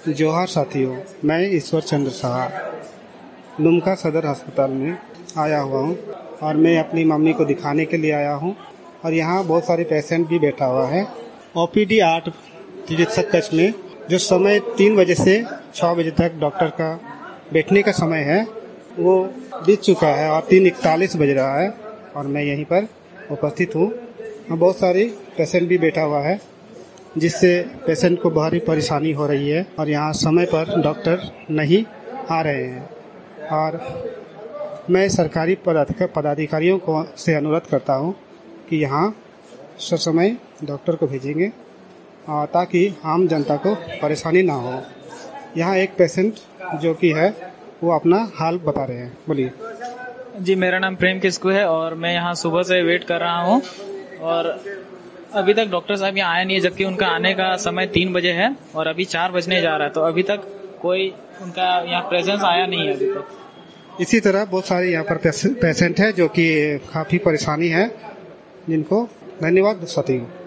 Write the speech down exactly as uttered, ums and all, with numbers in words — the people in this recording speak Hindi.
जोहार साथियों, मैं ईश्वर चंद्र शाह दुमका सदर अस्पताल में आया हुआ हूँ और मैं अपनी मम्मी को दिखाने के लिए आया हूँ और यहाँ बहुत सारे पेशेंट भी बैठा हुआ है। ओपीडी आठ चिकित्सक कक्ष में जो समय तीन बजे से छः बजे तक डॉक्टर का बैठने का समय है वो बीत चुका है और तीन इकतालीस बज रहा है और मैं यहीं पर उपस्थित हूँ। बहुत सारी पेशेंट भी बैठा हुआ है जिससे पेशेंट को भारी परेशानी हो रही है और यहाँ समय पर डॉक्टर नहीं आ रहे हैं और मैं सरकारी पदाधिकारियों को से अनुरोध करता हूँ कि यहाँ ससमय डॉक्टर को भेजेंगे ताकि आम जनता को परेशानी ना हो। यहाँ एक पेशेंट जो कि है वो अपना हाल बता रहे हैं। बोलिए। जी, मेरा नाम प्रेम किस्कू है और मैं यहाँ सुबह से वेट कर रहा हूँ और अभी तक डॉक्टर साहब यहाँ आए नहीं है, जबकि उनका आने का समय तीन बजे है और अभी चार बजने जा रहा है, तो अभी तक कोई उनका यहाँ प्रेजेंस आया नहीं है अभी तक। इसी तरह बहुत सारे यहाँ पर पेशेंट है जो कि काफ़ी परेशानी है, जिनको धन्यवाद साथी।